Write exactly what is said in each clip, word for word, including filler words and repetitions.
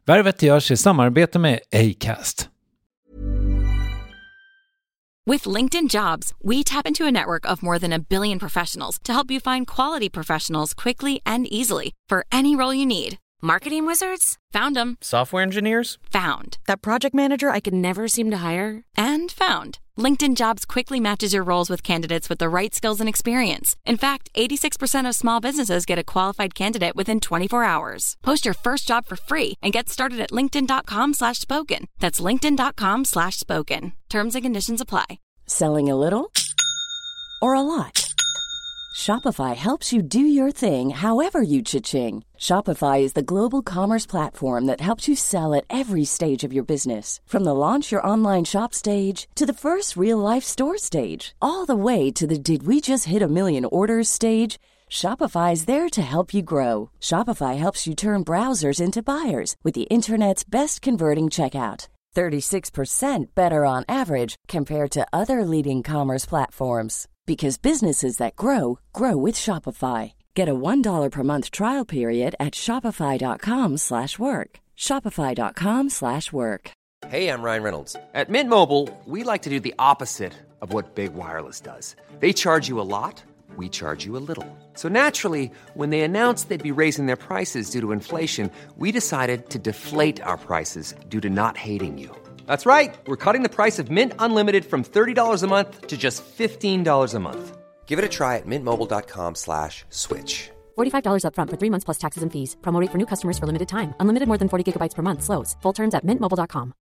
Värvet görs i samarbete med Acast. With LinkedIn Jobs, we tap into a network of more than a billion professionals to help you find quality professionals quickly and easily for any role you need. Marketing wizards? Found them. Software engineers? Found. That project manager I could never seem to hire? And found. LinkedIn Jobs quickly matches your roles with candidates with the right skills and experience. In fact, eighty-six percent of small businesses get a qualified candidate within twenty-four hours. Post your first job for free and get started at linkedin.com slash spoken. That's linkedin.com slash spoken. Terms and conditions apply. Selling a little or a lot? Shopify helps you do your thing however you cha-ching. Shopify is the global commerce platform that helps you sell at every stage of your business. From the launch your online shop stage to the first real-life store stage, all the way to the did we just hit a million orders stage. Shopify is there to help you grow. Shopify helps you turn browsers into buyers with the internet's best converting checkout. thirty-six percent better on average compared to other leading commerce platforms. Because businesses that grow, grow with Shopify. Get a one dollar per month trial period at shopify.com slash work. Shopify.com slash work. Hey, I'm Ryan Reynolds. At Mint Mobile, we like to do the opposite of what Big Wireless does. They charge you a lot, we charge you a little. So naturally, when they announced they'd be raising their prices due to inflation, we decided to deflate our prices due to not hating you. That's right. We're cutting the price of Mint Unlimited from thirty dollars a month to just fifteen dollars a month. Give it a try at mintmobile.com slash switch. forty-five dollars up front for three months plus taxes and fees. Promo rate for new customers for limited time. Unlimited more than forty gigabytes per month. Slows full terms at mint mobile dot com.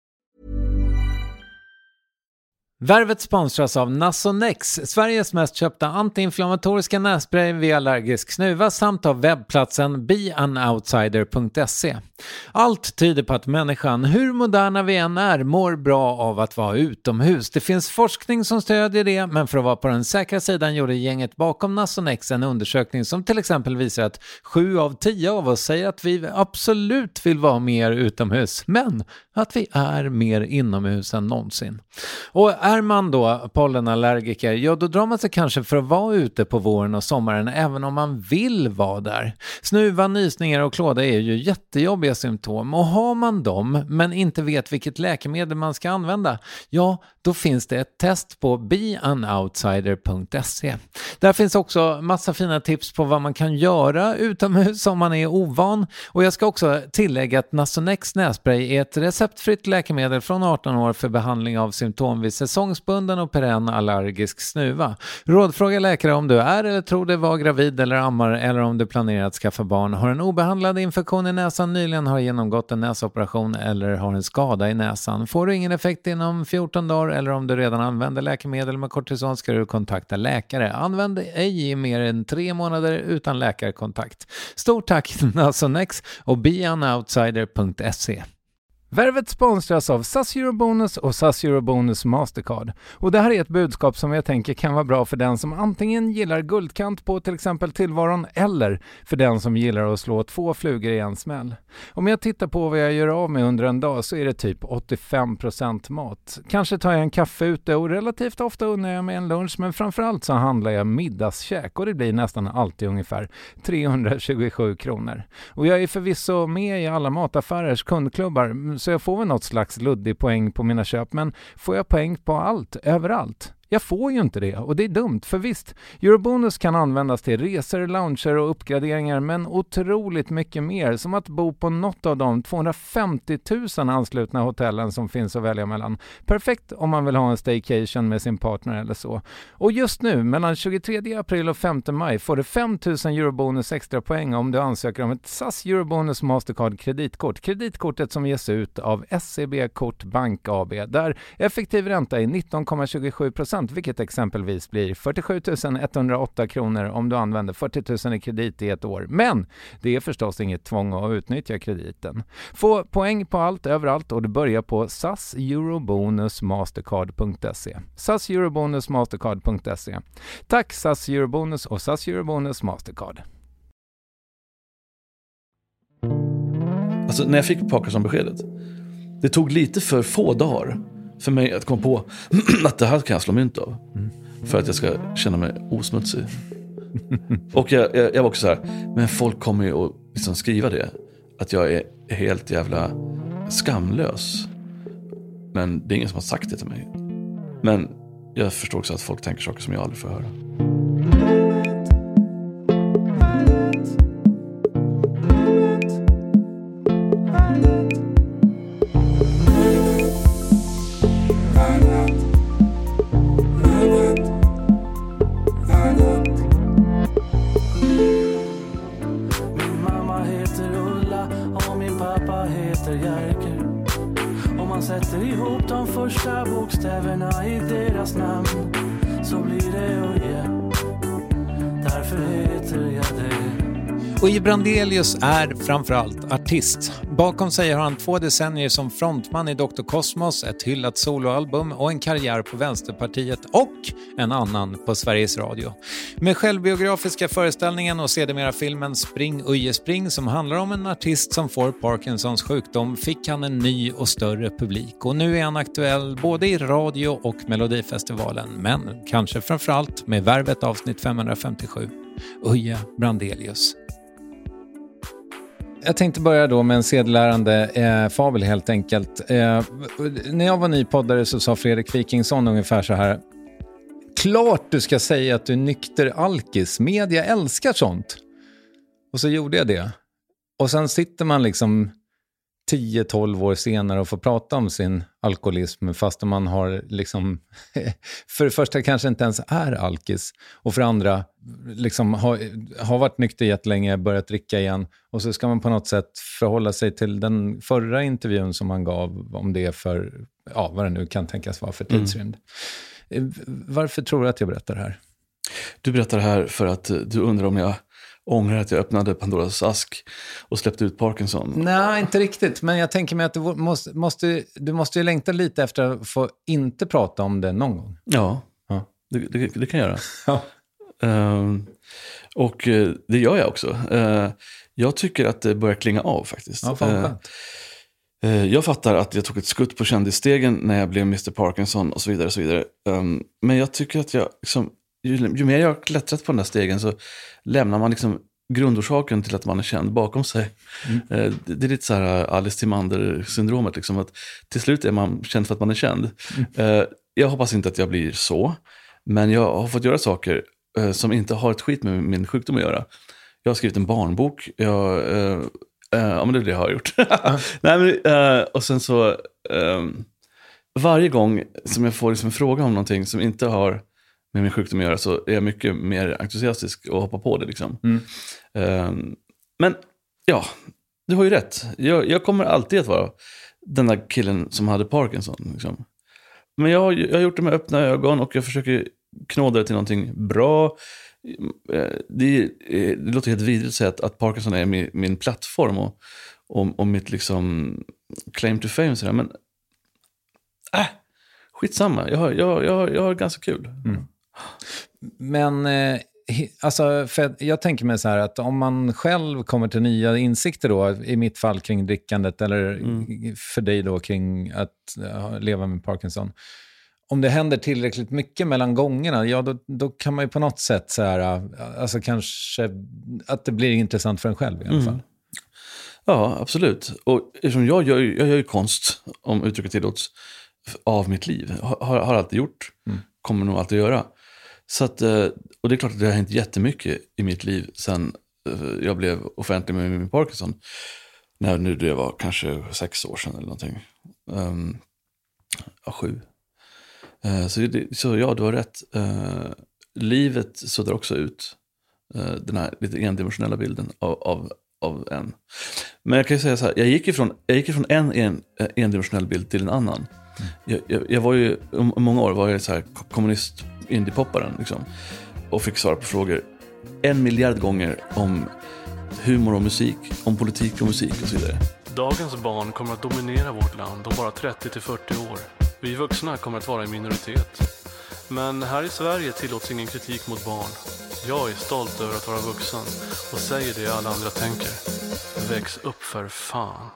Värvet sponsras av Nasonex, Sveriges mest köpta antiinflammatoriska nässpray vid allergisk snuva, samt av webbplatsen be an outsider punkt se. Allt tyder på att människan, hur moderna vi än är, mår bra av att vara utomhus. Det finns forskning som stödjer det, men för att vara på den säkra sidan gjorde gänget bakom Nasonex en undersökning som till exempel visar att sju av tio av oss säger att vi absolut vill vara mer utomhus, men att vi är mer inomhus än någonsin. Och är man då pollenallergiker, ja då drar man sig kanske för att vara ute på våren och sommaren även om man vill vara där. Snuva, nysningar och klåda är ju jättejobbiga symptom, och har man dem men inte vet vilket läkemedel man ska använda, ja då finns det ett test på be an outsider punkt se. Där finns också massa fina tips på vad man kan göra utomhus om man är ovan, och jag ska också tillägga att Nasonex nässpray är ett receptfritt läkemedel från arton år för behandling av symptom vid säsongsbunden och perenn allergisk snuva. Rådfråga läkare om du är eller tror dig vara gravid eller ammar, eller om du planerar att skaffa barn, har en obehandlad infektion i näsan, nyligen har genomgått en näsoperation eller har en skada i näsan. Får du ingen effekt inom fjorton dagar eller om du redan använder läkemedel med kortison ska du kontakta läkare. Använd ej i mer än tre månader utan läkarkontakt. Stort tack Nasonex och be an outsider punkt se. Värvet sponsras av S A S Eurobonus och S A S Eurobonus Mastercard. Och det här är ett budskap som jag tänker kan vara bra för den som antingen gillar guldkant på till exempel tillvaron, eller för den som gillar att slå två flugor i en smäll. Om jag tittar på vad jag gör av med under en dag så är det typ åttiofem procent mat. Kanske tar jag en kaffe ute och relativt ofta unnar jag mig en lunch, men framförallt så handlar jag middagskäk och det blir nästan alltid ungefär trehundratjugosju kronor. Och jag är förvisso med i alla mataffärers kundklubbar, så jag får väl något slags luddig poäng på mina köp, men får jag poäng på allt, överallt? Jag får ju inte det, och det är dumt, för visst, Eurobonus kan användas till resor, lounger och uppgraderingar, men otroligt mycket mer, som att bo på något av de tvåhundrafemtio tusen anslutna hotellen som finns att välja mellan. Perfekt om man vill ha en staycation med sin partner eller så. Och just nu, mellan tjugotredje april och femte maj, får du fem tusen Eurobonus extra poäng om du ansöker om ett S A S Eurobonus Mastercard kreditkort. Kreditkortet som ges ut av S C B Kort Bank A B, där effektiv ränta är nitton komma tjugosju procent, vilket exempelvis blir fyrtiosju tusen etthundraåtta kronor om du använder fyrtio tusen i kredit i ett år. Men det är förstås inget tvång att utnyttja krediten. Få poäng på allt överallt och du börjar på S A S Eurobonus Mastercard punkt se. S A S Eurobonus Mastercard punkt se. Tack S A S Eurobonus och S A S Eurobonus Mastercard. Alltså när jag fick Parkinson-beskedet, det tog lite för få dagar för mig att komma på att det här kan jag slå mynt av. Mm. För att jag ska känna mig osmutsig. Och jag, jag, jag var också så här, men folk kommer ju att liksom skriva det. Att jag är helt jävla skamlös. Men det är ingen som har sagt det till mig. Men jag förstår också att folk tänker saker som jag aldrig får höra. Min mamma heter Ulla och min pappa heter Jerker. Om man sätter ihop de första bokstäverna i deras namn så blir det Uje. Därför heter jag det. Uje Brandelius är framförallt artist. Bakom sig har han två decennier som frontman i doktor Cosmos, ett hyllat soloalbum och en karriär på Vänsterpartiet och en annan på Sveriges Radio. Med självbiografiska föreställningen och sedermera filmen Spring Uje Spring, som handlar om en artist som får Parkinsons sjukdom, fick han en ny och större publik. Och nu är han aktuell både i radio och Melodifestivalen, men kanske framförallt med Värvet avsnitt femhundrafemtiosju. Uje Brandelius. Jag tänkte börja då med en sedelärande eh, fabel helt enkelt. Eh, när jag var ny poddare så sa Fredrik Wikingsson ungefär så här: klart du ska säga att du är nykter alkis. Media älskar sånt. Och så gjorde jag det. Och sen sitter man liksom tio tolv år senare och får prata om sin alkoholism, fast man har liksom för det första kanske inte ens är alkis, och för andra liksom har, har varit nykter jättelänge, börjat dricka igen, och så ska man på något sätt förhålla sig till den förra intervjun som man gav om det för, ja, vad det nu kan tänkas vara för tidsrymd. Mm. Varför tror du att jag berättar det här? Du berättar det här för att du undrar om jag ångrar att jag öppnade Pandoras ask och släppte ut Parkinson. Nej, inte riktigt. Men jag tänker mig att du måste, måste, du måste ju längta lite efter att få inte prata om det någon gång. Ja, ja. Det, det, det kan jag göra. Ja. Uh, och uh, det gör jag också. Uh, jag tycker att det börjar klinga av faktiskt. Ja, fan uh, uh, jag fattar att jag tog ett skutt på kändisstegen när jag blev mister Parkinson och så vidare. Och så vidare. Um, men jag tycker att jag liksom, Ju, ju mer jag har klättrat på den här stegen så lämnar man liksom grundorsaken till att man är känd bakom sig. Mm. Eh, det, det är lite så här Alice Timander-syndromet. Liksom, att till slut är man känd för att man är känd. Mm. Eh, jag hoppas inte att jag blir så. Men jag har fått göra saker eh, som inte har ett skit med min sjukdom att göra. Jag har skrivit en barnbok. Jag, eh, eh, ja, men det är det jag har gjort. Mm. Nej, men, eh, och sen så... Eh, varje gång som jag får liksom en fråga om någonting som inte har med min sjukdom att göra, så är jag mycket mer entusiastisk och hoppar på det liksom. Mm. Um, men ja, du har ju rätt. Jag, jag kommer alltid att vara den där killen som hade Parkinson liksom. Men jag har, jag har gjort det med öppna ögon och jag försöker knåda det till någonting bra. Det, det låter helt vidrigt att säga att, att Parkinson är min, min plattform och, och, och mitt liksom claim to fame sådär. Men äh, skitsamma. Jag har, jag, jag, jag har ganska kul. Mm. Men eh, alltså, för jag tänker mig så här att om man själv kommer till nya insikter då, i mitt fall kring drickandet eller mm. för dig då kring att uh, leva med Parkinson, om det händer tillräckligt mycket mellan gångerna, ja då, då kan man ju på något sätt så här, alltså kanske att det blir intressant för en själv i alla fall. Mm. Ja, absolut. Och eftersom jag gör, jag gör ju konst, om uttrycket tillåts, av mitt liv. Har, har alltid gjort. Mm. Kommer nog alltid göra. Så att, och det är klart att det har hänt jättemycket i mitt liv sen jag blev offentlig med min Parkinson. När nu det var kanske sex år sedan eller någonting. Um, ja, sju. Uh, så, det, så ja, du har rätt. Uh, livet sådär också ut. Uh, den här lite endimensionella bilden av, av, av en. Men jag kan ju säga så här, jag gick ifrån, jag gick ifrån en, en endimensionell bild till en annan. Mm. Jag, jag, jag var ju, om många år var jag så här kommunist indie-popparen liksom, och fick svara på frågor en miljard gånger om humor och musik, om politik och musik och så vidare. Dagens barn kommer att dominera vårt land om bara trettio till fyrtio år. Vi vuxna kommer att vara i minoritet. Men här i Sverige tillåts ingen kritik mot barn. Jag är stolt över att vara vuxen och säger det alla andra tänker. Väx upp för fan.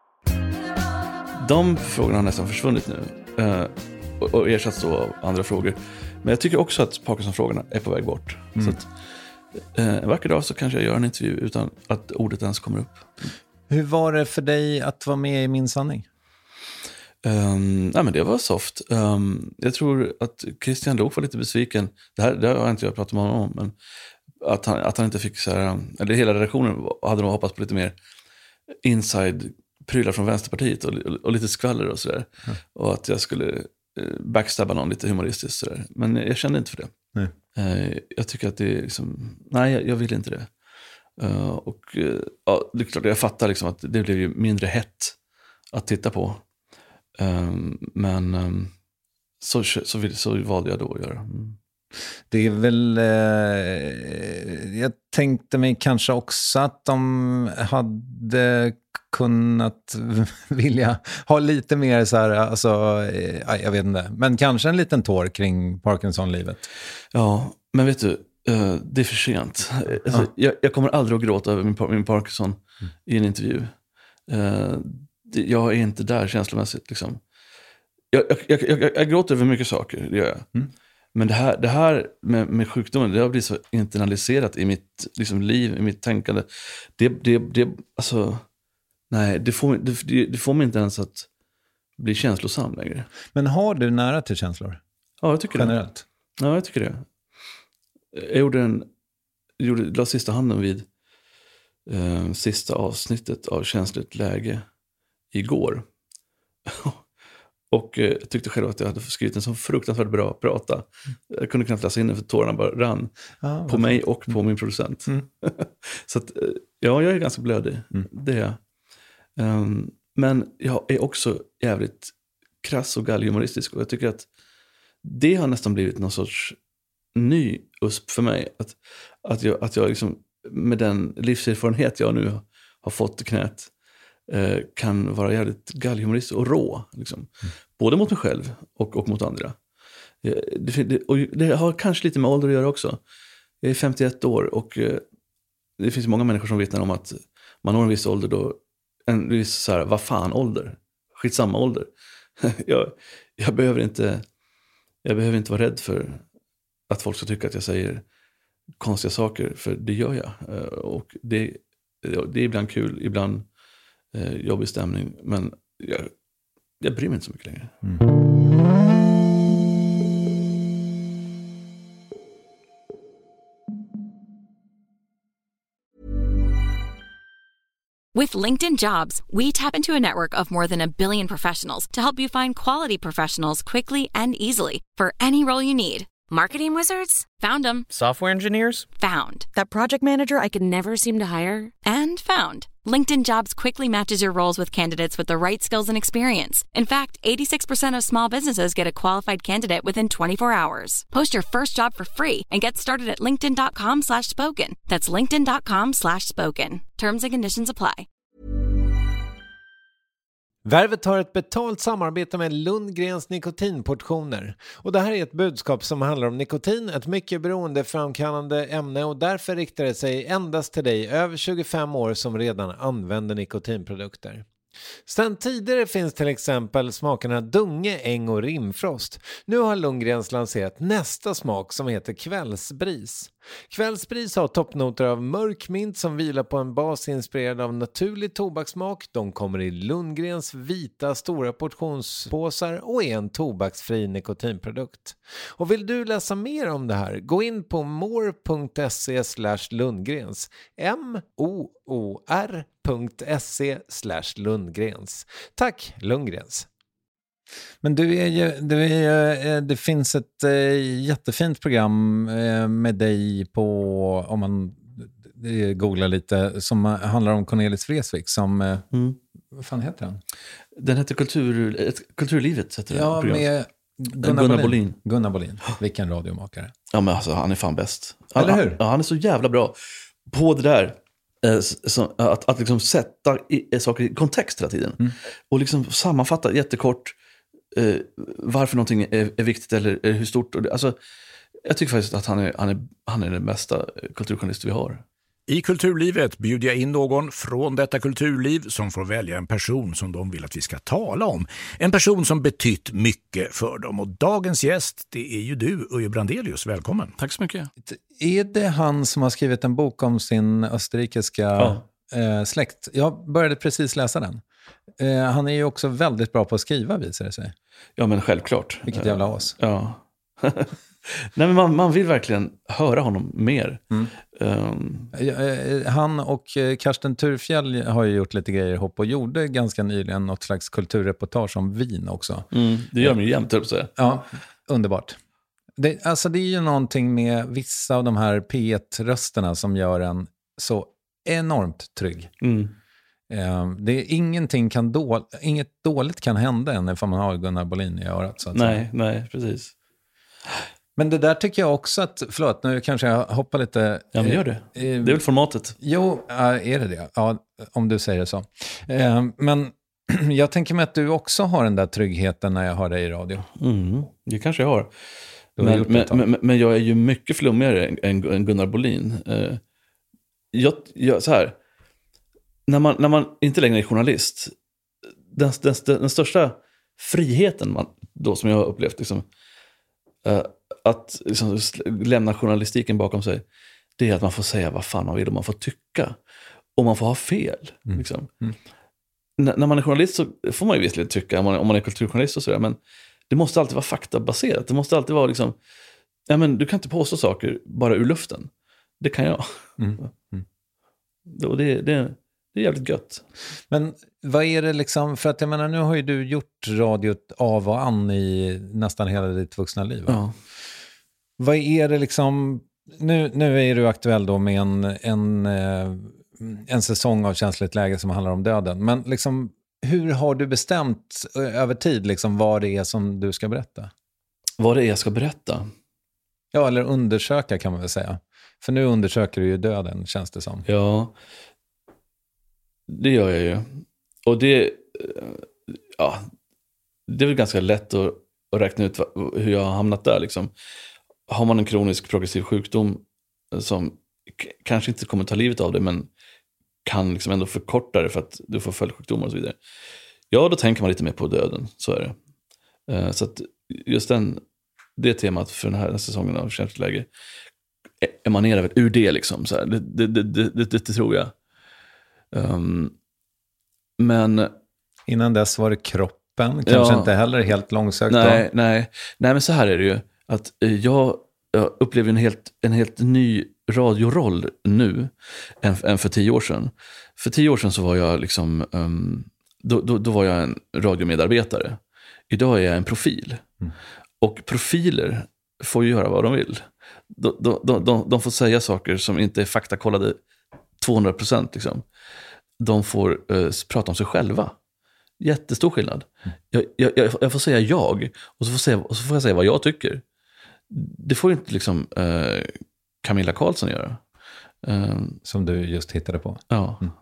De frågorna har nästan försvunnit nu eh, och, och ersatts av andra frågor. Men jag tycker också att Parkinson-frågorna är på väg bort. Mm. Så att, eh, en vacker dag så kanske jag gör en intervju utan att ordet ens kommer upp. Hur var det för dig att vara med i Min sanning? Um, nej men det var soft. Um, jag tror att Christian Lok var lite besviken. Det här det har inte jag pratat med honom om, men att han, att han inte fick så här, eller hela redaktionen hade nog hoppats på lite mer inside-prylar från Vänsterpartiet och, och, och lite skvaller och sådär. Mm. Och att jag skulle uh, backstabba någon lite humoristiskt sådär. Men jag kände inte för det. Nej. Uh, jag tycker att det är liksom, nej jag, jag vill inte det. Uh, och uh, ja, det är klart, jag fattar liksom att det blev ju mindre hett att titta på. Um, men um, så, så, vill, så valde jag då att göra. Mm. Det är väl eh, jag tänkte mig kanske också att de hade kunnat vilja ha lite mer så här, alltså, eh, jag vet inte, men kanske en liten tår kring Parkinson-livet. Ja, men vet du, uh, det är för sent. Alltså, ja. jag, jag kommer aldrig att gråta över min, min Parkinson mm. i en intervju. Uh, Jag är inte där känslomässigt. Liksom. Jag, jag, jag, jag, jag gråter över mycket saker, det gör jag. Mm. Men det här, det här med, med sjukdomen, det har blivit så internaliserat i mitt liksom, liv, i mitt tänkande. Det, det, det, alltså, nej, det får, det, det får mig inte ens att bli känslosam längre. Men har du nära till känslor? Ja, jag tycker generellt. det. Ja, jag tycker det. Jag gjorde en, jag gjorde, la sista handen vid eh, sista avsnittet av Känsligt läge igår. Och eh, tyckte själv att jag hade skrivit en så fruktansvärt bra prata. Jag kunde knappt läsa in den för tårarna bara rann ah, på mig och på mm. min producent. Mm. Så att, ja, jag är ganska blödig. Mm. Det är jag. Um, men jag är också jävligt krass och gallhumoristisk. Och jag tycker att det har nästan blivit någon sorts ny usp för mig. Att, att jag, att jag liksom, med den livserfarenhet jag nu har fått i knät, kan vara jävligt gallhumorist och rå liksom. Mm. Både mot mig själv och, och mot andra. Det, det, och det har kanske lite med ålder att göra också. Jag är femtioett år och det finns många människor som vittnar om att man har en viss ålder då, en viss så här, vad fan ålder, skitsamma ålder. jag, jag behöver inte jag behöver inte vara rädd för att folk ska tycka att jag säger konstiga saker, för det gör jag. Och det, det är ibland kul, ibland Eh, jobbig stämning, men jag, jag bryr mig inte så mycket längre. Mm. With LinkedIn Jobs, we tap into a network of more than a billion professionals to help you find quality professionals quickly and easily for any role you need. Marketing wizards? Found them. Software engineers? Found. That project manager I could never seem to hire? And found. LinkedIn Jobs quickly matches your roles with candidates with the right skills and experience. In fact, eighty-six percent of small businesses get a qualified candidate within twenty-four hours. Post your first job for free and get started at linkedin.com slash spoken. That's linkedin.com slash spoken. Terms and conditions apply. Värvet har ett betalt samarbete med Lundgrens nikotinportioner. Och det här är ett budskap som handlar om nikotin, ett mycket beroendeframkallande ämne, och därför riktar det sig endast till dig över tjugofem år som redan använder nikotinprodukter. Sedan tidigare finns till exempel smakerna Dunge, Äng och Rimfrost. Nu har Lundgrens lanserat nästa smak som heter Kvällsbris. Kvällsbris har toppnoter av mörkmint som vilar på en bas inspirerad av naturlig tobakssmak. De kommer i Lundgrens vita stora portionspåsar och är en tobaksfri nikotinprodukt. Och vill du läsa mer om det här, gå in på more.se slash Lundgrens. M-O-O-R.se slash Lundgrens. Tack Lundgrens. Men du är ju, du är, det finns ett äh, jättefint program äh, med dig på, om man äh, googlar lite, som handlar om Cornelis Vreeswijk som, äh, mm. vad fan heter den? Den heter Kultur, ett, Kulturlivet heter ja, det. Med Gunnar, Gunnar Bolin. Gunnar Bolin, vilken radiomakare. Ja men alltså han är fan bäst. Han, Eller hur? Han, ja, han är så jävla bra på det där. Så, att, att liksom sätta i, saker i kontext hela tiden. Mm. Och liksom sammanfatta jättekort eh, varför någonting är, är viktigt eller är hur stort. Alltså, jag tycker faktiskt att han är, han är, han är den bästa kulturjournalist vi har. I Kulturlivet bjuder jag in någon från detta kulturliv som får välja en person som de vill att vi ska tala om. En person som betytt mycket för dem. Och dagens gäst, det är ju du, Uje Brandelius. Välkommen. Tack så mycket. Är det han som har skrivit en bok om sin österrikiska... Ja. eh, släkt. Jag började precis läsa den. Eh, han är ju också väldigt bra på att skriva, visar det sig. Ja, men självklart. Vilket jävla as. Ja. Nej, men man, man vill verkligen höra honom mer. Mm. Um. Han och Karsten Turfjell har ju gjort lite grejer ihop och gjorde ganska nyligen något slags kulturreportage om vin också. Mm, det gör mig jämt, upp så. Ja, underbart. Det, alltså det är ju någonting med vissa av de här P ett-rösterna som gör en så enormt trygg. Mm. Um, det är ingenting kan då, inget dåligt kan hända än ifall man har Gunnar Bolin i örat. Så att nej, säga. nej, precis. Men det där tycker jag också att, förlåt, nu kanske jag hoppar lite... Ja, men gör det. Eh, det är väl formatet? Jo, är det det? Ja, om du säger det så. Eh, men jag tänker mig att du också har den där tryggheten när jag har dig i radio. Mm, det kanske jag har. Men, men, men, men jag är ju mycket flummigare än, än Gunnar Bolin. Eh, jag, jag, så här, när man, när man inte längre är journalist, den, den, den största friheten man, då, som jag har upplevt, liksom, eh, att liksom, lämna journalistiken bakom sig, det är att man får säga vad fan man vill och man får tycka. Och man får ha fel. Mm. Liksom. Mm. N- när man är journalist så får man ju visserligen tycka, om man, om man är kulturjournalist och sådär, men det måste alltid vara faktabaserat. Det måste alltid vara liksom, ja, men du kan inte påstå saker bara ur luften. Det kan jag. Mm. Mm. Och det, det, det är jävligt gött. Men vad är det liksom, för att jag menar, nu har ju du gjort radiot av och an i nästan hela ditt vuxna liv. Ja. Vad är det liksom, nu, nu är du aktuell då med en, en, en säsong av Känsligt läge som handlar om döden. Men liksom, hur har du bestämt över tid liksom vad det är som du ska berätta? Vad det är jag ska berätta? Ja, eller undersöka kan man väl säga. För nu undersöker du ju döden, känns det som. Ja, det gör jag ju. Och det, ja, det är väl ganska lätt att, att räkna ut hur jag har hamnat där. Liksom. Har man en kronisk progressiv sjukdom som k- kanske inte kommer ta livet av det, men kan liksom ändå förkorta det för att du får följdsjukdomar och så vidare. Ja, då tänker man lite mer på döden, så är det. Uh, så att just den, det temat för den här säsongen av Känsligt läge emanerar väl ur det liksom. Så här. Det, det, det, det, det, det tror jag. Um, men innan dess var det kroppen, kanske ja, inte heller helt långsökt. Nej, nej, nej, men så här är det ju. Att jag, jag upplever en helt, en helt ny radioroll nu än, än för tio år sedan. För tio år sedan så var jag liksom, um, då, då, då var jag en radiomedarbetare. Idag är jag en profil. Mm. Och profiler får ju göra vad de vill. De, de, de, de, de får säga saker som inte är faktakollade tvåhundra procent liksom. De får uh, prata om sig själva. Jättestor skillnad. Mm. Jag, jag, jag får säga jag och så får, säga, och så får jag säga vad jag tycker. Det får ju inte liksom uh, Camilla Karlsson göra. Uh, som du just hittade på. Ja. Mm.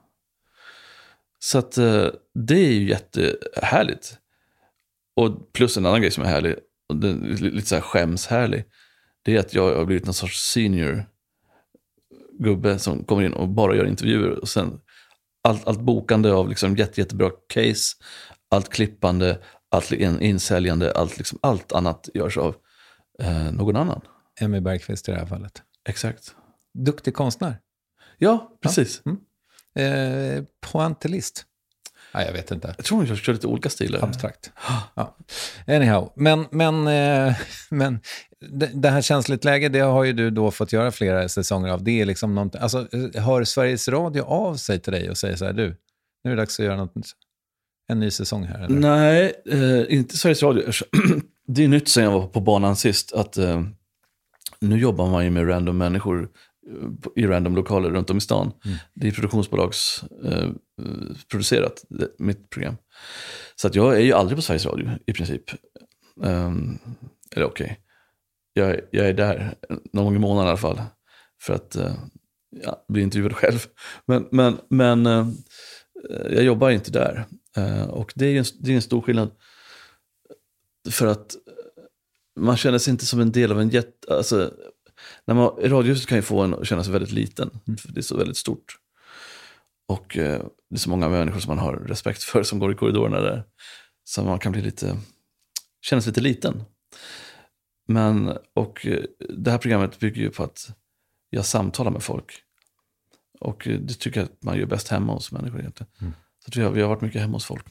Så att uh, det är ju jättehärligt. Och plus en annan grej som är härlig, och det är lite så här skämshärlig, det är att jag har blivit någon sorts senior gubbe som kommer in och bara gör intervjuer och sen allt, allt bokande av liksom jätte, jättebra case, allt klippande, allt insäljande, allt, liksom, allt annat görs av eh, någon annan. Emmy Bergqvist i det här fallet. Exakt. Duktig konstnär. Ja, precis. Ja. Mm. Eh, pointillist. Nej, jag vet inte. Jag tror att jag kör lite olika stilar. Abstrakt. Ja. Anyhow, men, men, eh, men det, det här Känsligt läge, det har ju du då fått göra flera säsonger av. Det är liksom någonting, alltså, hör Sveriges Radio av sig till dig och säger så här, du, nu är det dags att göra något, en ny säsong här? Eller? Nej, eh, inte Sveriges Radio. Det är nytt sen jag var på banan sist, att eh, nu jobbar man ju med random människor i random lokaler runt om i stan. Mm. Det är produktionsbolags eh, producerat, det, mitt program. Så att jag är ju aldrig på Sveriges Radio i princip. Um, eller okej. Okay. Jag, jag är där någon gång i månaden i alla fall. För att uh, ja, bli intervjuad själv. Men, men, men uh, jag jobbar inte där. Uh, och det är, en, det är en stor skillnad. För att man känner sig inte som en del av en jätte... Alltså, när man, radiohuset kan ju få en att känna sig väldigt liten. För det är så väldigt stort. Och eh, det är så många människor som man har respekt för som går i korridorerna där. Så man kan bli lite, känna sig lite liten. Men, och eh, det här programmet bygger ju på att jag samtalar med folk. Och det tycker jag att man gör bäst hemma hos människor egentligen. Mm. Så att vi, har, vi har varit mycket hemma hos folk.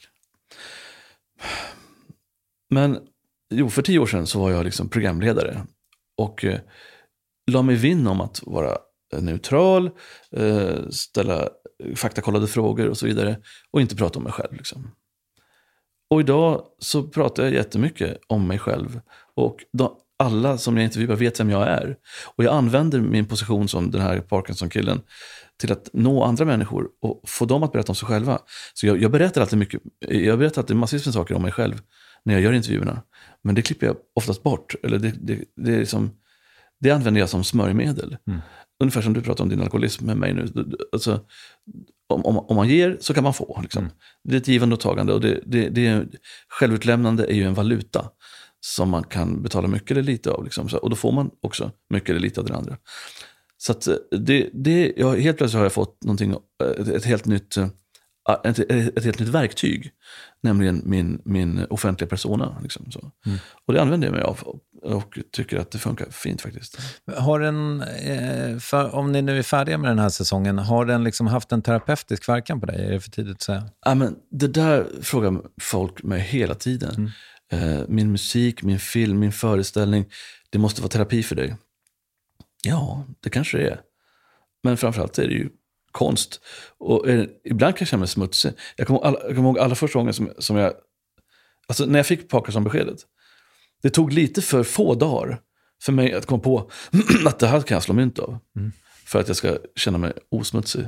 Men jo, för tio år sedan så var jag liksom programledare. Och eh, la mig vinn om att vara neutral, eh, ställa faktakollade frågor och så vidare. Och inte prata om mig själv liksom. Och idag så pratar jag jättemycket om mig själv. Och då, alla som jag intervjuar vet vem jag är. Och jag använder min position som den här Parkinson-killen till att nå andra människor och få dem att berätta om sig själva. Så jag, jag berättar alltid mycket, jag berättar alltid massvis med saker om mig själv när jag gör intervjuerna. Men det klipper jag oftast bort. Eller det, det, det, är liksom, det använder jag som smörjmedel. Mm. Ungefär som du pratar om din alkoholism med mig nu. Alltså, om, om, om man ger så kan man få. Liksom. Mm. Det är ett givande och tagande. Och det, det, det är, självutlämnande är ju en valuta som man kan betala mycket eller lite av. Liksom. Och då får man också mycket eller lite av den andra. Så att det, det, jag, helt plötsligt har jag fått någonting, ett, ett, helt nytt, ett, ett helt nytt verktyg. Nämligen min, min offentliga persona. Liksom, så. Mm. Och det använder jag mig av och, och tycker att det funkar fint faktiskt. Har den, för, om ni nu är färdiga med den här säsongen, har den liksom haft en terapeutisk verkan på dig? Är det för tidigt att säga? Ja, men det där frågar folk mig hela tiden. Mm. Min musik, min film, min föreställning, det måste vara terapi för dig. Ja, det kanske det är. Men framförallt är det ju konst. Och eh, ibland kan jag känna mig smutsig. Jag kommer, alla, jag kommer ihåg alla första gången som, som jag... Alltså när jag fick Parkinson-beskedet. Det tog lite för få dagar för mig att komma på att det här kan jag slå mynt av. Mm. För att jag ska känna mig osmutsig.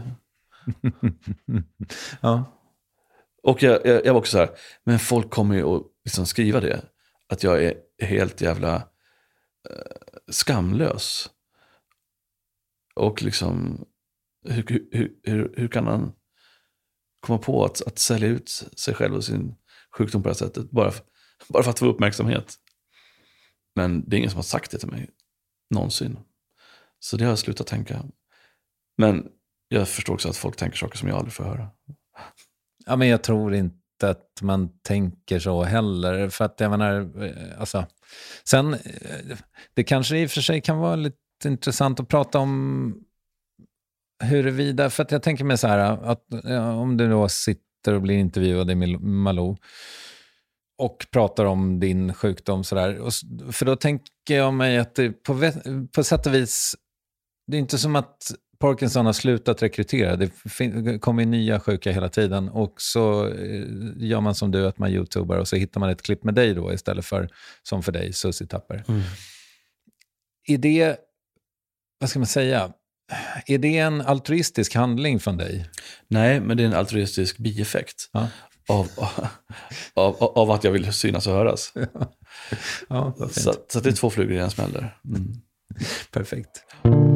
Ja. Och jag, jag, jag var också så här, men folk kommer ju att liksom skriva det. Att jag är helt jävla eh, skamlös. Och liksom, hur, hur, hur, hur kan han komma på att, att sälja ut sig själv och sin sjukdom på det här sättet? Bara för, bara för att få uppmärksamhet. Men det är ingen som har sagt det till mig någonsin. Så det har jag slutat tänka. Men jag förstår också att folk tänker saker som jag aldrig får höra. Ja, men jag tror inte att man tänker så heller. För att jag menar, alltså, sen, det kanske i och för sig kan vara lite intressant att prata om huruvida, för att jag tänker mig så här, att ja, om du då sitter och blir intervjuad i Malou och pratar om din sjukdom sådär, och, för då tänker jag mig att det på, på sätt och vis, det är inte som att Parkinson har slutat rekrytera. Det fin- kommer nya sjuka hela tiden. Och så eh, gör man som du, att man youtubar och så hittar man ett klipp med dig då istället för som för dig, Susie Tapper. Mm. Är det, vad ska man säga, är det en altruistisk handling från dig? Nej, men det är en altruistisk bieffekt ja. av, av, av, av att jag vill synas och höras. Ja. Ja, så, så det är två flugor i en smäll där. Mm. Perfekt.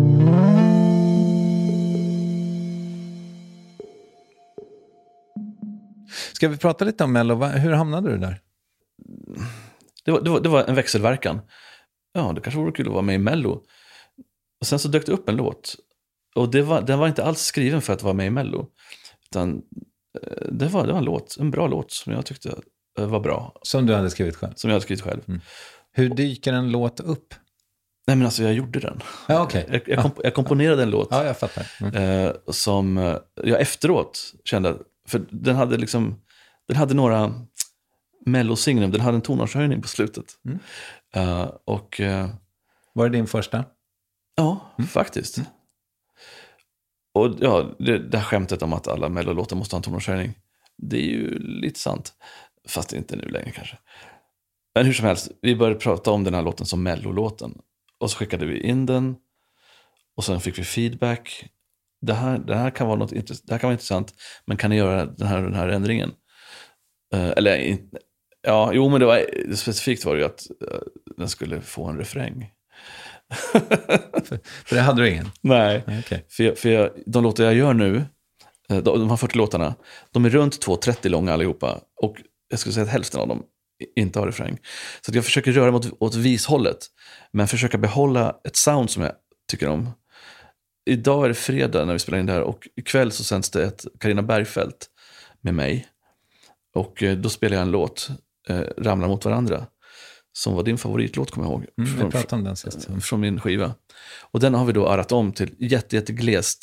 Ska vi prata lite om Mello? Hur hamnade du där? Det var, det var, det var en växelverkan. Ja, det kanske vore kul att vara med i Mello. Och sen så dök det upp en låt. Och det var, den var inte alls skriven för att vara med i Mello. Utan det var, det var en låt, en bra låt som jag tyckte var bra. Som du hade skrivit själv? Som jag hade skrivit själv. Mm. Hur dyker en låt upp? Nej, men alltså jag gjorde den. Ja, okay. jag, jag, komp- jag komponerade en låt. Ja, jag fattar. Mm. Eh, som jag efteråt kände, för den hade liksom, den hade några mellosignum, den hade en tonartshöjning på slutet. Mm. Uh, och uh, var det din första? Ja, mm. faktiskt. Mm. Och ja, det, det här skämtet om att alla mellolåtar måste ha en tonartshöjning, det är ju lite sant. Fast inte nu längre kanske. Men hur som helst, vi började prata om den här låten som mellolåten. Och så skickade vi in den. Och sen fick vi feedback. Det här, det här, kan, vara något, det här kan vara intressant. Men kan ni göra den här, den här ändringen? Uh, eller, ja, jo men det var specifikt var det ju att uh, den skulle få en refräng. för, för det hade du ingen? Nej, okay. för, jag, för jag, de låtar jag gör nu, de, de här fyrtio låtarna, de är runt två trettio långa allihopa. Och jag skulle säga att hälften av dem inte har refräng. Så att jag försöker röra mig åt, åt vishållet. Men försöka behålla ett sound som jag tycker om. Idag är det fredag när vi spelar in det här. Och ikväll så sänds det ett Carina Bergfeldt med mig. Och eh, då spelar jag en låt, eh, Ramlar mot varandra. Som var din favoritlåt, kommer jag ihåg. Mm, från, vi pratade om den sist. Från min skiva. Och den har vi då arrat om till jätte, jätteglest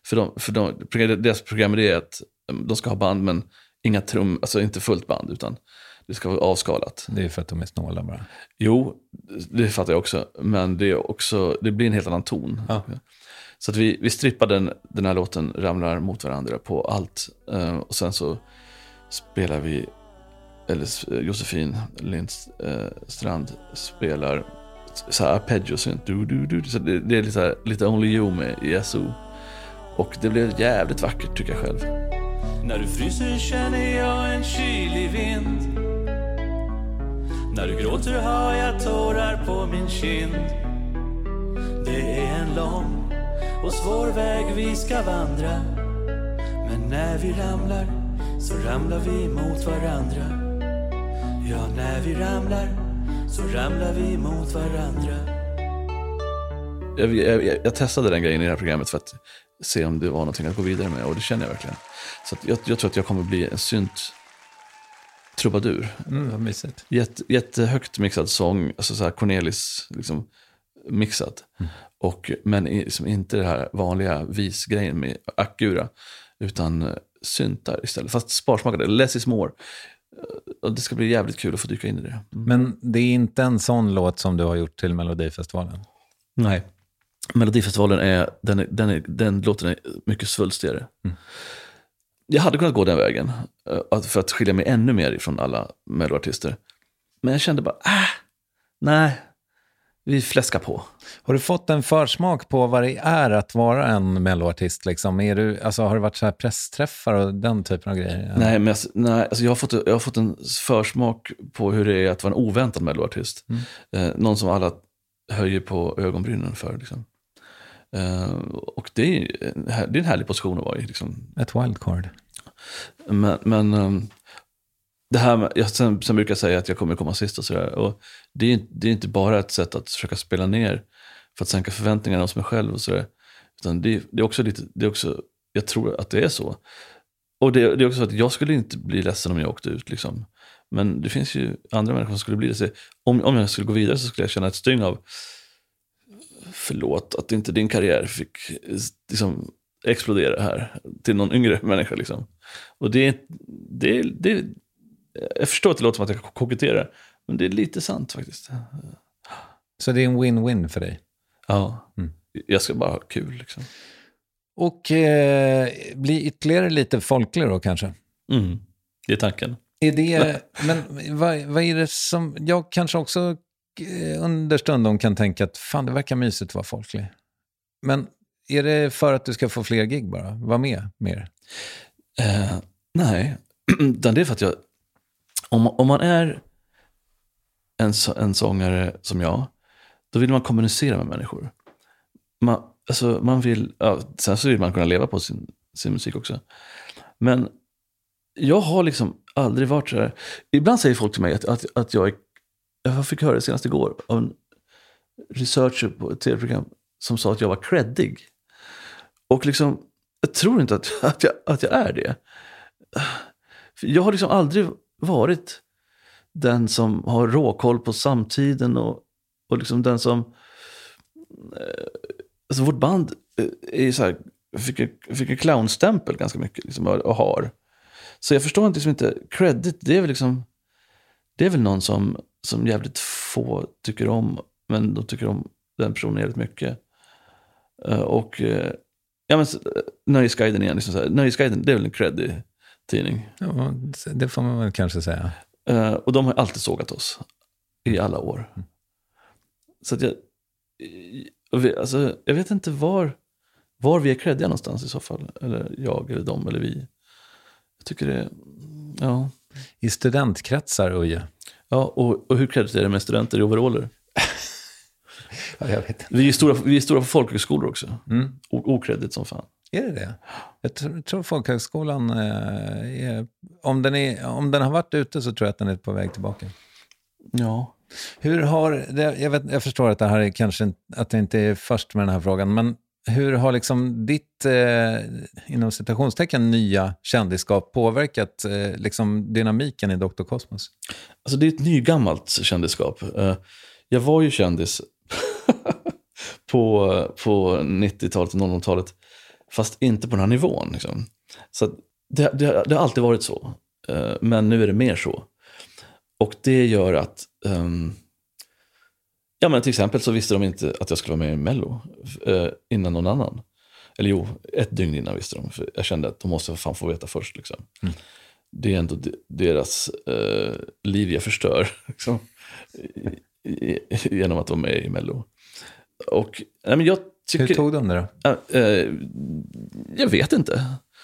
För, de, för de, deras program är att de ska ha band men inga trum, alltså inte fullt band utan det ska vara avskalat. Det är för att de är snåla bara. Jo, det fattar jag också. Men det är också, det blir en helt annan ton. Ja. Så att vi, vi strippade den, den här låten Ramlar mot varandra på allt. Uh, och sen så spelar vi, eller Josefin Lindstrand uh, spelar så här arpeggios. Du, du, du. Så det, det är lite, här, lite Only You med E S O. Och det blev jävligt vackert tycker jag själv. När du fryser känner jag en kylig vind. När du gråter har jag tårar på min kind. Det är en lång och svår väg vi ska vandra. Men när vi ramlar så ramlar vi mot varandra. Ja, när vi ramlar så ramlar vi mot varandra. Jag, jag, jag testade den grejen i det här programmet för att se om det var någonting att gå vidare med. Och det känner jag verkligen. Så att jag, jag tror att jag kommer bli en synt trubadur. Mm, vad mysigt. Jätte, jättehögt mixad sång. Alltså så här Cornelis liksom mixad. Mm. Och, men liksom inte det här vanliga visgrejen med akura. Utan syntar istället. Fast sparsmakade. Less is more. Och det ska bli jävligt kul att få dyka in i det. Mm. Men det är inte en sån låt som du har gjort till Melodifestivalen? Nej. Melodifestivalen är den, är, den, är, den låten är mycket svulstigare. Mm. Jag hade kunnat gå den vägen för att skilja mig ännu mer ifrån alla melloartister. Men jag kände bara, ah, nej, vi fläskar på. Har du fått en försmak på vad det är att vara en melloartist? Liksom? Är du, alltså, har det varit så här pressträffar och den typen av grejer? Nej, men jag, nej, alltså jag, har fått, jag har fått en försmak på hur det är att vara en oväntad melloartist. Mm. Eh, någon som alla höjer på ögonbrynen för, liksom. Uh, och det är, det är en härlig position att vara i liksom. Ett wildcard. Men, men um, det här med, jag, sen, sen brukar jag säga att jag kommer komma sist och sådär. Och det är, det är inte bara ett sätt att försöka spela ner för att sänka förväntningarna hos mig själv och sådär. Utan det, det är också lite, det är också, jag tror att det är så. Och det, det är också så att jag skulle inte bli ledsen om jag åkte ut liksom. Men det finns ju andra människor som skulle bli det. Så om, om jag skulle gå vidare så skulle jag känna ett styng av förlåt att inte din karriär fick liksom explodera här till någon yngre människa liksom. Och det, det, det jag förstår att det låter som att jag koketterar, men det är lite sant faktiskt. Så det är en win-win för dig? Ja, mm. Jag ska bara ha kul liksom. Och eh, bli ytterligare lite folklig då kanske? Mm, det är tanken. Är det, men vad, vad är det som, jag kanske också understundom kan tänka att fan, det verkar mysigt att vara folklig. Men är det för att du ska få fler gig bara? Var med mer? Eh, nej, det är för att jag om, om man är en, en sångare som jag, då vill man kommunicera med människor. Man, alltså, man vill, ja, sen så vill man kunna leva på sin, sin musik också. Men jag har liksom aldrig varit så här. Ibland säger folk till mig att, att, att jag är, jag fick höra det senast igår av en researcher på ett tv-program som sa att jag var creddig. Och liksom, jag tror inte att, att, jag, att jag är det. För jag har liksom aldrig varit den som har råkoll på samtiden och, och liksom den som alltså vårt band är så här, fick, fick en clownstämpel ganska mycket liksom, och har. Så jag förstår inte, liksom inte credit, det är väl liksom det är väl någon som, som jävligt få tycker om, men de tycker om den personen jävligt mycket. Uh, och uh, ja men Nöjesguiden igen, liksom så här, Nöjesguiden, det är väl en creddig tidning. Ja, det får man väl kanske säga. Uh, och de har alltid sågat oss i alla år. Mm. Så att jag alltså, jag vet inte var var vi är creddiga någonstans i så fall, eller jag eller de eller vi. Jag tycker det, ja. I studentkretsar, Uje. Ja, och, och hur creddigt är det med studenter i overaller? Ja, jag vet. Vi är stora, vi är stora på folkhögskolor också. Mm. Okreddigt som fan. Är det det? Jag tror, tror folkhögskolan eh, är, om den är, om den har varit ute så tror jag att den är på väg tillbaka. Ja. Hur har det, jag vet, jag förstår att det här är kanske att det inte är först med den här frågan, men hur har liksom ditt eh, inom citationstecken nya kändisskap påverkat eh, liksom dynamiken i doktor Cosmos? Alltså det är ett nygammalt kändisskap. Uh, jag var ju kändis på, på nittiotalet och nolltalet Fast inte på den här nivån. Liksom. Så det, det, det har alltid varit så. Uh, men nu är det mer så. Och det gör att... Um, ja, men till exempel så visste de inte att jag skulle vara med i Mello uh, innan någon annan. Eller jo, ett dygn innan visste de. För jag kände att de måste fan få veta först. Liksom. Mm. Det är ändå de, deras uh, liv jag förstör. Liksom. Genom att de är i Mello. Och nej, men jag tycker... Hur tog de det då? Uh, uh, jag vet inte.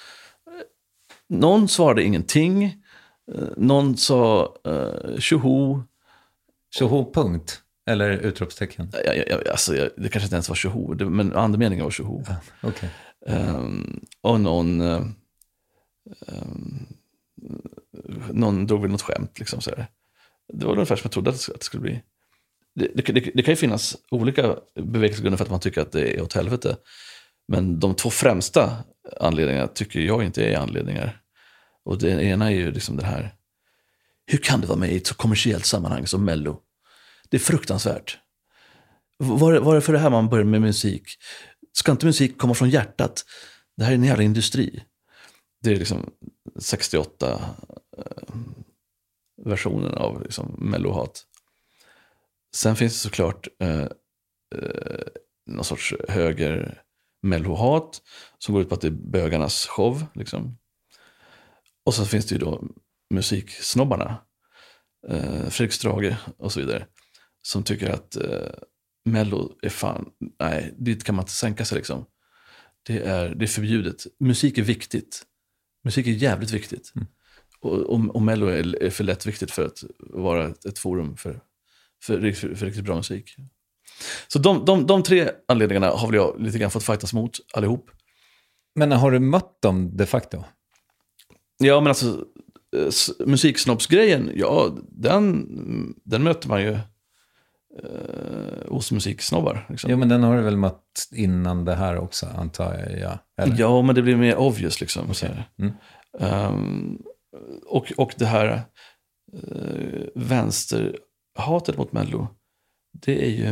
Någon svarade ingenting. Uh, någon sa uh, tjoho. Tjoho punkt? Eller utropstecken? Ja, ja, ja, alltså, jag, det kanske inte ens var tjoho. Det, men andemeningen var tjoho. Ja, okay. um, och någon... Uh, um, någon drog väl något skämt. Liksom, så här. Det var ungefär som jag trodde att det skulle bli. Det, det, det, det kan ju finnas olika bevekelsegrunder för att man tycker att det är åt helvete. Men de två främsta anledningarna tycker jag inte är anledningar. Och det ena är ju liksom det här. Hur kan det vara med i ett så kommersiellt sammanhang som Mello? Det är fruktansvärt. Var, var det för det här man börjar med musik? Ska inte musik komma från hjärtat? Det här är en jävla industri. Det är liksom sextioåtta eh, versionen av liksom Mello-hat. Sen finns det såklart eh, eh, någon sorts höger Mello-hat som går ut på att det är bögarnas show. Liksom. Och så finns det ju då musiksnobbarna, eh, Fredrik Strage och så vidare, som tycker att eh, Mello är fan, nej, dit kan man inte sänka sig liksom. Det är, det är förbjudet. Musik är viktigt. Musik är jävligt viktigt. Mm. Och, och, och Mello är, är för lätt viktigt för att vara ett, ett forum för, för, för, för riktigt bra musik. Så de, de, de tre anledningarna har väl jag lite grann fått fightas mot allihop. Men har du mött dem de facto? Ja, men alltså musiksnobbsgrejen, ja, den, den möter man ju eh, hos musiksnobbar. Liksom. Jo, men den har du väl mött innan det här också, antar jag. Ja, eller? Ja, men det blir mer obvious liksom. Okay. Mm. Um, och, och det här uh, vänsterhatet mot Mello, det är ju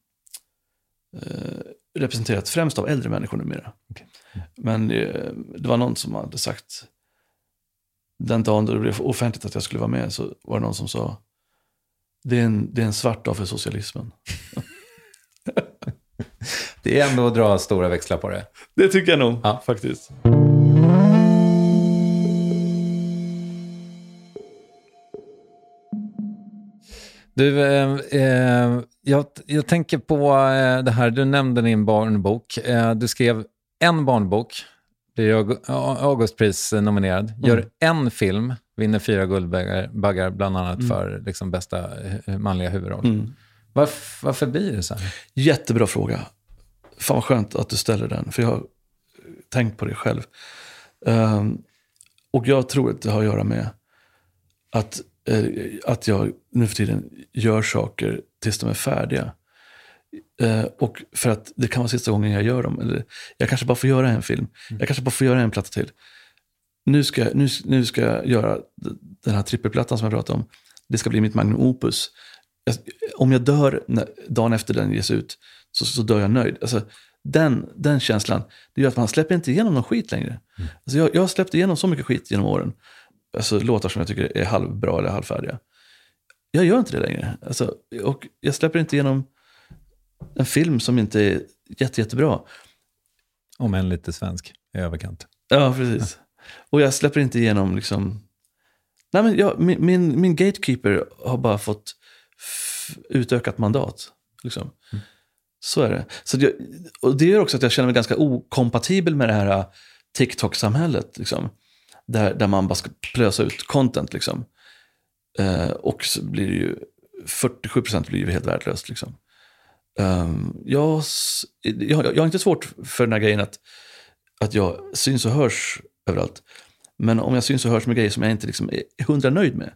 uh, representerat främst av äldre människor numera. Okay. Mm. Men uh, det var någon som hade sagt, den dagen då det blev offentligt att jag skulle vara med, så var det någon som sa, det är en, det är en svart dag för socialismen. Det är ändå att dra stora växlar på det. Det tycker jag nog, ja. Faktiskt. Du, eh, eh, jag, jag tänker på eh, det här, du nämnde din barnbok. Eh, du skrev en barnbok, blir Augustpris nominerad. Gör mm. en film, vinner fyra Guldbaggar bland annat mm. för liksom, bästa manliga huvudroll. Mm. Varför, varför blir det så här? Jättebra fråga. Fan vad skönt att du ställer den, för jag har tänkt på det själv. Um, och jag tror att det har att göra med att, uh, att jag nu för tiden gör saker tills de är färdiga. Uh, och för att det kan vara sista gången jag gör dem. Eller jag kanske bara får göra en film. Mm. Jag kanske bara får göra en platta till. Nu ska, nu, nu ska jag göra den här trippelplattan som jag pratade om. Det ska bli mitt magnum opus. Jag, om jag dör när, dagen efter den ges ut, så, så dör jag nöjd. Alltså, den, den känslan, det gör att man släpper inte igenom någon skit längre. Mm. Alltså, jag, jag har släppt igenom så mycket skit genom åren. Alltså, låtar som jag tycker är halvbra eller halvfärdiga. Jag gör inte det längre. Alltså, och jag släpper inte igenom en film som inte är jätte, jättebra. Om en lite svensk i överkant. Ja, precis. Och jag släpper inte igenom liksom... Nej, men jag, min, min, min gatekeeper har bara fått f- utökat mandat. Liksom. Mm. Så är det. Så jag, och det gör också att jag känner mig ganska okompatibel med det här TikTok-samhället. Liksom, där, där man bara ska plösa ut content. Liksom. Eh, och så blir det ju... fyrtiosju procent blir ju helt värdelöst. Liksom. Um, jag, jag, jag har inte svårt för den här grejen att, att jag syns och hörs överallt. Men om jag syns och hörs med grejer som jag inte liksom är hundra nöjd med,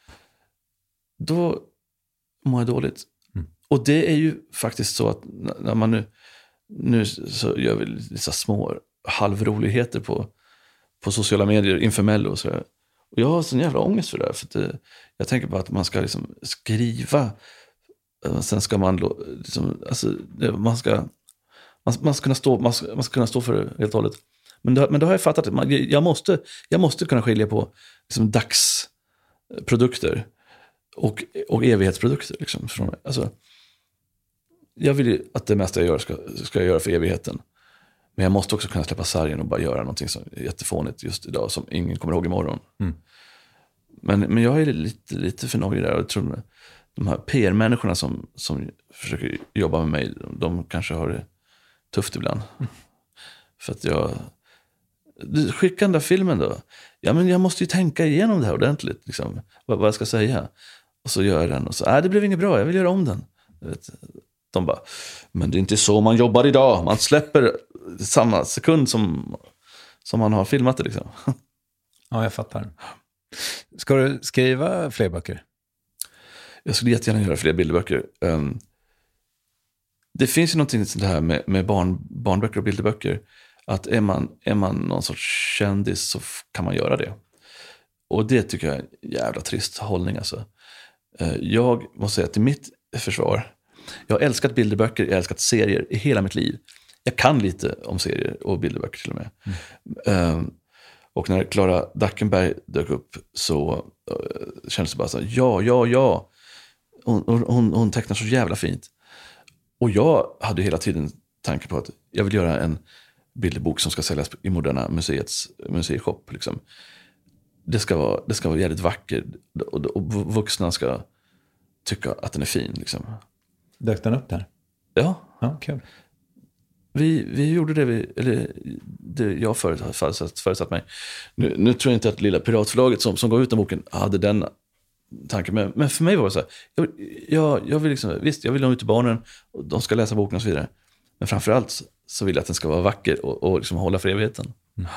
då mår jag dåligt. Mm. Och det är ju faktiskt så att när man nu, nu så gör vi lite små halvroligheter på, på sociala medier inför Mello och så där. Och jag har sån jävla ångest för det här, för att det, jag tänker på att man ska liksom skriva. Sen ska man liksom, alltså, man ska Man, man, ska kunna stå, man, ska, man ska kunna stå för det helt och hållet. Men då, men då har jag fattat att man, jag, måste, jag måste kunna skilja på liksom, dagsprodukter och, och evighetsprodukter. Liksom, från, alltså, jag vill ju att det mesta jag gör ska, ska jag göra för evigheten. Men jag måste också kunna släppa sargen och bara göra någonting som är jättefånigt just idag som ingen kommer ihåg imorgon. Mm. Men, men jag är lite, lite för nojig där. Och jag tror de här P R-människorna som, som försöker jobba med mig, de kanske har det tufft ibland. Mm. För att jag... Skicka den där filmen då. Ja, men jag måste ju tänka igenom det här ordentligt. Liksom, vad, vad jag ska säga. Och så gör jag den. Och så, nej, det blev inget bra. Jag vill göra om den. Vet, de bara, men det är inte så man jobbar idag. Man släpper samma sekund som, som man har filmat det. Liksom. Ja, jag fattar. Ska du skriva fler böcker? Jag skulle jättegärna göra fler bilderböcker. Um, det finns ju någonting sånt här med, med barn, barnböcker och bilderböcker. Att är man, är man någon sorts kändis så f- kan man göra det. Och det tycker jag är en jävla trist hållning. Alltså. Uh, jag måste säga att i mitt försvar, jag har älskat bilderböcker, jag har älskat serier i hela mitt liv. Jag kan lite om serier och bilderböcker till och med. Mm. Um, och när Clara Dackenberg dök upp så uh, kändes det bara så, ja, ja, ja. Hon, hon, hon tecknar så jävla fint. Och jag hade hela tiden tanke på att jag vill göra en bilderbok som ska säljas i Moderna museets museishop. Liksom. Det ska vara, det ska vara jävligt vackert och, och vuxna ska tycka att den är fin. Liksom. Dök den upp där? Ja. Ja, kul. Vi, vi gjorde det, vi, eller det jag förutsatt, förutsatt, förutsatt mig. Nu, nu tror jag inte att lilla piratförlaget som, som gav ut den boken hade den tanken. Men, men för mig var det så här, jag, jag, jag vill liksom, visst, jag vill nå ut till barnen och de ska läsa boken och så vidare. Men framförallt så vill jag att den ska vara vacker och, och liksom hålla för evigheten. Mm.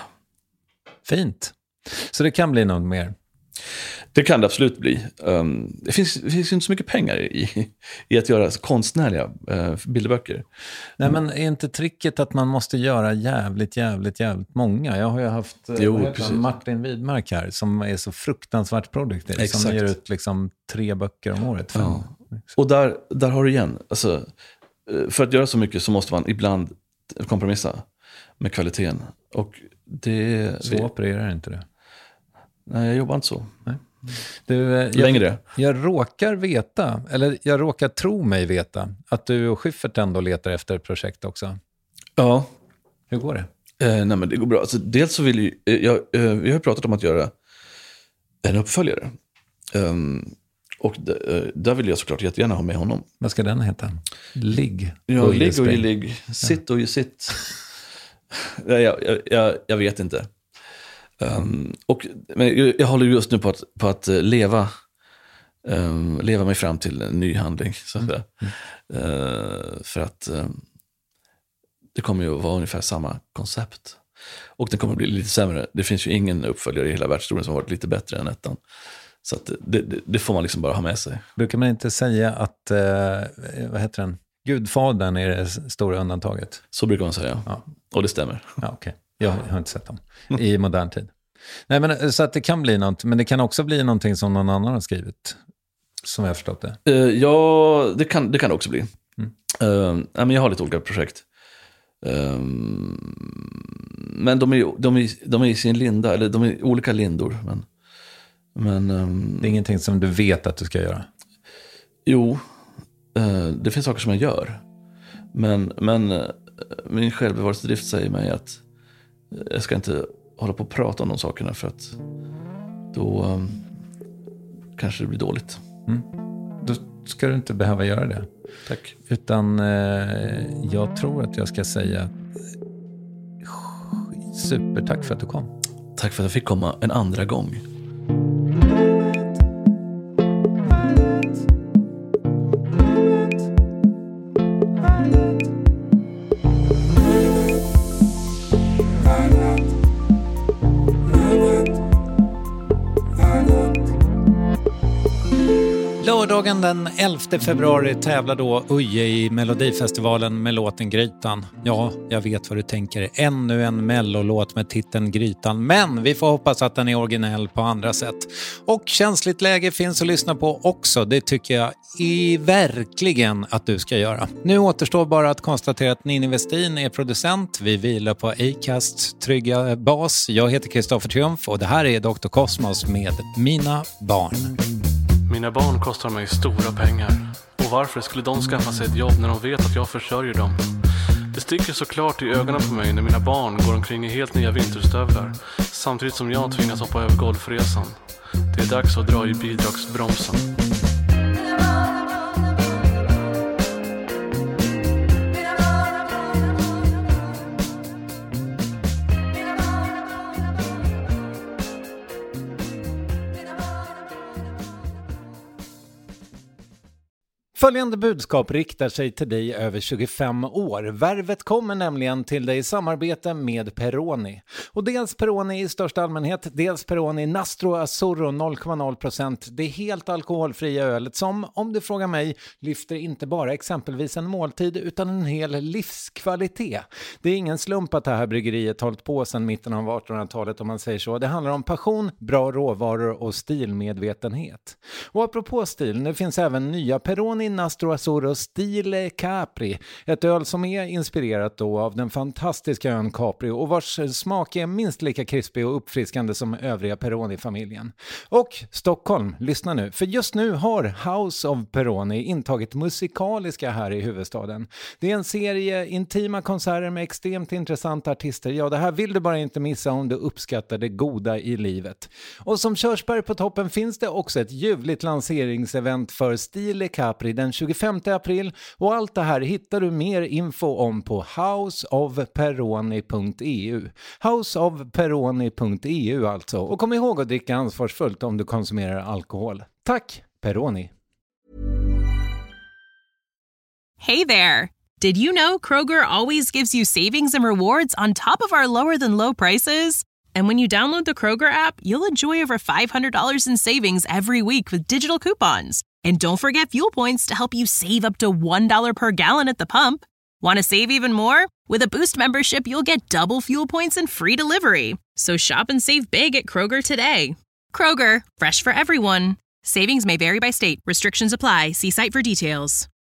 Fint. Så det kan bli något mer? Det kan det absolut bli. Um, det finns, det finns inte så mycket pengar i, i att göra konstnärliga uh, bilderböcker. Nej, men är inte tricket att man måste göra jävligt, jävligt, jävligt många? Jag har ju haft jo, Martin Widmark här som är så fruktansvärt produktiv. Exakt. Som ger ut liksom tre böcker om året. Ja. Och där, där har du igen. Alltså, för att göra så mycket så måste man ibland kompromissa med kvaliteten. Och det... Så vi... opererar inte det. Nej, jag jobbar inte så. Nej. Du, jag, Längre. Jag råkar veta, eller jag råkar tro mig veta, att du och Schyffert ändå letar efter ett projekt också. Ja. Hur går det? Eh, nej, men det går bra. Alltså, dels så vill ju, eh, jag, eh, vi har pratat om att göra en uppföljare. Um, och d- eh, där vill jag såklart jättegärna ha med honom. Vad ska den heta? Ligg. Ja, och ligg och ligg. Sitt och sitt. jag, jag, jag, jag vet inte. Um, och, men jag, jag håller just nu på att, på att leva um, leva mig fram till en ny handling så att säga. Mm. Uh, för att um, det kommer ju att vara ungefär samma koncept och den kommer att bli lite sämre. Det finns ju ingen uppföljare i hela världshistorien som har varit lite bättre än ettan, så att det, det, det får man liksom bara ha med sig. Brukar man inte säga att uh, vad heter den? Gudfadern är det stora undantaget? Så brukar man säga, ja. Och det stämmer. Ja, okej. Jag har inte sett dem i modern tid. Nej, men så att det kan bli något, men det kan också bli någonting som någon annan har skrivit, som jag har förstått det. Uh, ja, det kan det kan också bli. Mm. Uh, ja, men jag har lite olika projekt. Uh, men de är, de, är, de är i sin linda, eller de är olika lindor. Men, men, um, det är ingenting som du vet att du ska göra? Jo, uh, det finns saker som jag gör. Men, men uh, min självbevarelsedrift säger mig att jag ska inte hålla på och prata om de sakerna, för att då um, kanske det blir dåligt. Mm. Då ska du inte behöva göra det. Tack. Utan eh, jag tror att jag ska säga supertack för att du kom. Tack för att jag fick komma en andra gång. Lördagen den elfte februari tävlar då Uje i Melodifestivalen med låten Grytan. Ja, jag vet vad du tänker. Ännu en mellolåt med titeln Grytan. Men vi får hoppas att den är originell på andra sätt. Och känsligt läge finns att lyssna på också. Det tycker jag är verkligen att du ska göra. Nu återstår bara att konstatera att Ninni Westin är producent. Vi vilar på Acasts trygga bas. Jag heter Kristoffer Triumf och det här är doktor Cosmos med Mina barn. Mina barn kostar mig stora pengar. Och varför skulle de skaffa sig ett jobb när de vet att jag försörjer dem? Det sticker såklart i ögonen på mig när mina barn går omkring i helt nya vinterstövlar. Samtidigt som jag tvingas hoppa över golfresan. Det är dags att dra i bidragsbromsen. Följande budskap riktar sig till dig över tjugofem år. Värvet kommer nämligen till dig i samarbete med Peroni. Och dels Peroni i största allmänhet, dels Peroni Nastro Azzurro noll komma noll procent. Det är helt alkoholfria ölet som, om du frågar mig, lyfter inte bara exempelvis en måltid utan en hel livskvalitet. Det är ingen slump att det här bryggeriet hållit på sedan mitten av artonhundratalet om man säger så. Det handlar om passion, bra råvaror och stilmedvetenhet. Och apropå stil, nu finns även nya Peroni Nastro Azzurro Stile Capri, ett öl som är inspirerat då av den fantastiska ön Capri och vars smak är minst lika krispig och uppfriskande som övriga Peroni-familjen. Och Stockholm, lyssna nu, för just nu har House of Peroni intagit musikaliska här i huvudstaden. Det är en serie intima konserter med extremt intressanta artister. Ja, det här vill du bara inte missa om du uppskattar det goda i livet. Och som körsbär på toppen finns det också ett ljuvligt lanseringsevent för Stile Capri den tjugofemte april och allt det här hittar du mer info om på house of peroni punkt e u. house of peroni punkt e u alltså. Och kom ihåg att dricka ansvarsfullt om du konsumerar alkohol. Tack, Peroni! Hey there! Did you know Kroger always gives you savings and rewards on top of our lower than low prices? And when you download the Kroger app, you'll enjoy over five hundred dollars in savings every week with digital coupons. And don't forget fuel points to help you save up to one dollar per gallon at the pump. Want to save even more? With a Boost membership, you'll get double fuel points and free delivery. So shop and save big at Kroger today. Kroger, fresh for everyone. Savings may vary by state. Restrictions apply. See site for details.